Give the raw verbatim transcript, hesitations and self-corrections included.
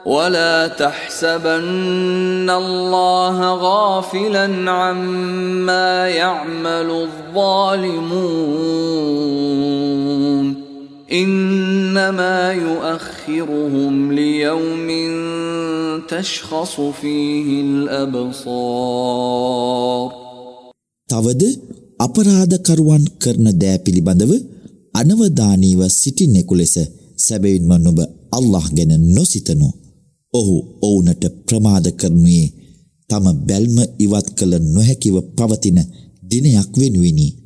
ولا تحسبن الله غافلا عما يعمل الظالمون إنما يؤخرهم ليوم تشخص فيه الأبصار. තවද අපරාධකරුවන් කරන දෑ පිළිබඳව අනවධානීව සිටින්නෙකු ලෙස සැබවින්ම නුඹ අල්ලාහ් ගැන නොසිතනු. ඔහු ඔවුනට ප්‍රමාද කරනුයේ තම බැල්ම ඉවත් කළ නොහැකිව පවතින දිනයක් වෙනුවෙනි.